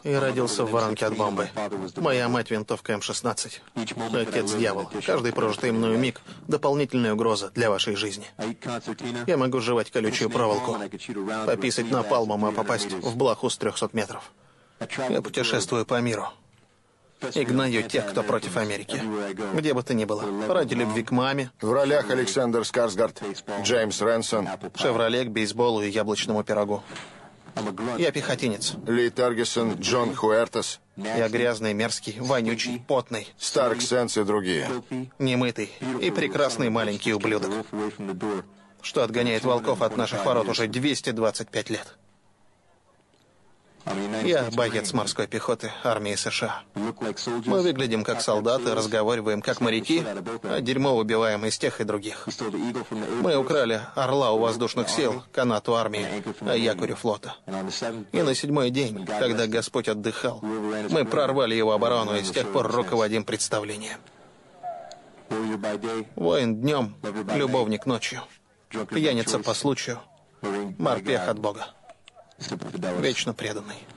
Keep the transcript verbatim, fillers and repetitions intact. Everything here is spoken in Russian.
и родился в воронке от бомбы. Моя мать — винтовка эм шестнадцать. Отец — дьявол. Каждый прожитый мною миг — дополнительная угроза для вашей жизни. Я могу жевать колючую проволоку, пописать напалмом, а попасть в блоху с трехсот метров. Я путешествую по миру и гною тех, кто против Америки. Где бы то ни было. Ради любви к маме. В ролях Александр Скарсгард, Джеймс Рэнсон, Шевроле к бейсболу и яблочному пирогу. Я пехотинец. Ли Таргисон, Джон Хуэртес, Я грязный, мерзкий, вонючий, потный, Старк Сенс и другие. немытый и прекрасный маленький ублюдок, что отгоняет волков от наших ворот уже двести двадцать пять лет. Я боец морской пехоты армии США. Мы выглядим как солдаты, разговариваем как моряки, а дерьмо выбиваем из тех и других. Мы украли орла у воздушных сил, канат у армии, а якорю флота. И на седьмой день, когда Господь отдыхал, мы прорвали его оборону и с тех пор руководим представлением. Воин днем, любовник ночью, пьяница по случаю, морпех от Бога. Вечно преданный.